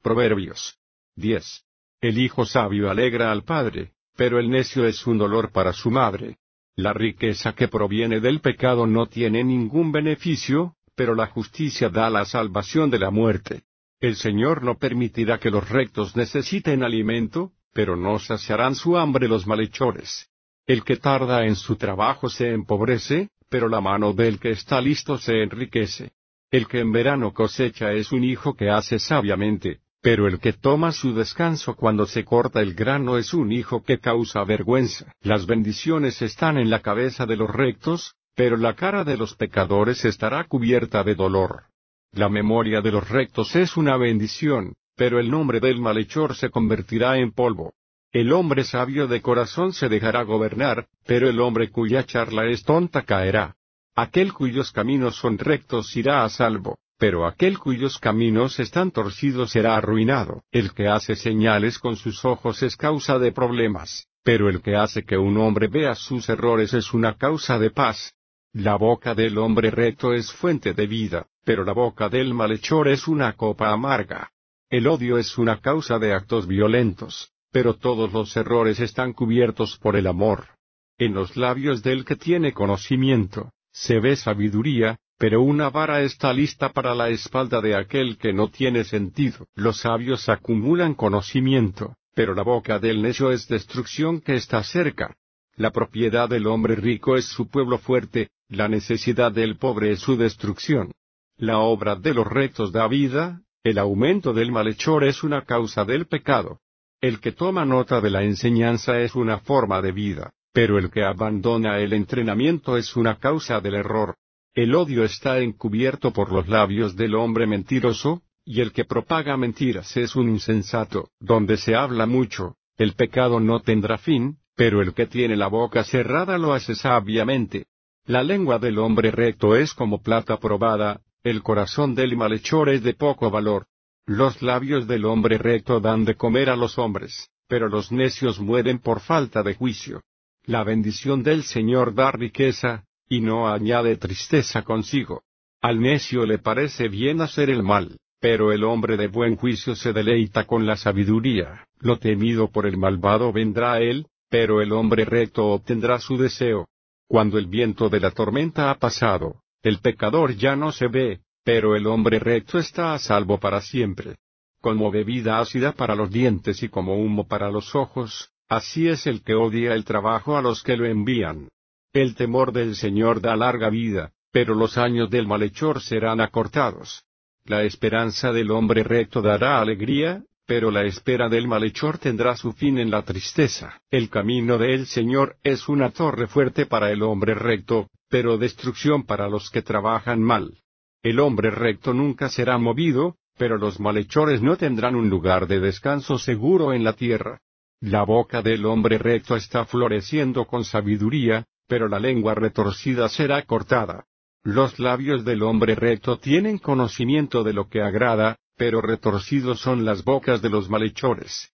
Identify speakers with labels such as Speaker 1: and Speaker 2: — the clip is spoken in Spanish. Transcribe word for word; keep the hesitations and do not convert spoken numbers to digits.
Speaker 1: Proverbios diez. El hijo sabio alegra al padre, pero el necio es un dolor para su madre. La riqueza que proviene del pecado no tiene ningún beneficio, pero la justicia da la salvación de la muerte. El Señor no permitirá que los rectos necesiten alimento, pero no saciarán su hambre los malhechores. El que tarda en su trabajo se empobrece, pero la mano del que está listo se enriquece. El que en verano cosecha es un hijo que hace sabiamente, pero el que toma su descanso cuando se corta el grano es un hijo que causa vergüenza. Las bendiciones están en la cabeza de los rectos, pero la cara de los pecadores estará cubierta de dolor. La memoria de los rectos es una bendición, pero el nombre del malhechor se convertirá en polvo. El hombre sabio de corazón se dejará gobernar, pero el hombre cuya charla es tonta caerá. Aquel cuyos caminos son rectos irá a salvo, pero aquel cuyos caminos están torcidos será arruinado. El que hace señales con sus ojos es causa de problemas, pero el que hace que un hombre vea sus errores es una causa de paz. La boca del hombre recto es fuente de vida, pero la boca del malhechor es una copa amarga. El odio es una causa de actos violentos, pero todos los errores están cubiertos por el amor. En los labios del que tiene conocimiento se ve sabiduría, pero una vara está lista para la espalda de aquel que no tiene sentido. Los sabios acumulan conocimiento, pero la boca del necio es destrucción que está cerca. La propiedad del hombre rico es su pueblo fuerte, la necesidad del pobre es su destrucción. La obra de los rectos da vida, el aumento del malhechor es una causa del pecado. El que toma nota de la enseñanza es una forma de vida, pero el que abandona el entrenamiento es una causa del error. El odio está encubierto por los labios del hombre mentiroso, y el que propaga mentiras es un insensato. Donde se habla mucho, el pecado no tendrá fin, pero el que tiene la boca cerrada lo hace sabiamente. La lengua del hombre recto es como plata probada, el corazón del malhechor es de poco valor. Los labios del hombre recto dan de comer a los hombres, pero los necios mueren por falta de juicio. La bendición del Señor da riqueza, y no añade tristeza consigo. Al necio le parece bien hacer el mal, pero el hombre de buen juicio se deleita con la sabiduría. Lo temido por el malvado vendrá a él, pero el hombre recto obtendrá su deseo. Cuando el viento de la tormenta ha pasado, el pecador ya no se ve, pero el hombre recto está a salvo para siempre. Como bebida ácida para los dientes y como humo para los ojos, así es el que odia el trabajo a los que lo envían. El temor del Señor da larga vida, pero los años del malhechor serán acortados. La esperanza del hombre recto dará alegría, pero la espera del malhechor tendrá su fin en la tristeza. El camino del Señor es una torre fuerte para el hombre recto, pero destrucción para los que trabajan mal. El hombre recto nunca será movido, pero los malhechores no tendrán un lugar de descanso seguro en la tierra. La boca del hombre recto está floreciendo con sabiduría, pero la lengua retorcida será cortada. Los labios del hombre recto tienen conocimiento de lo que agrada, pero retorcidos son las bocas de los malhechores.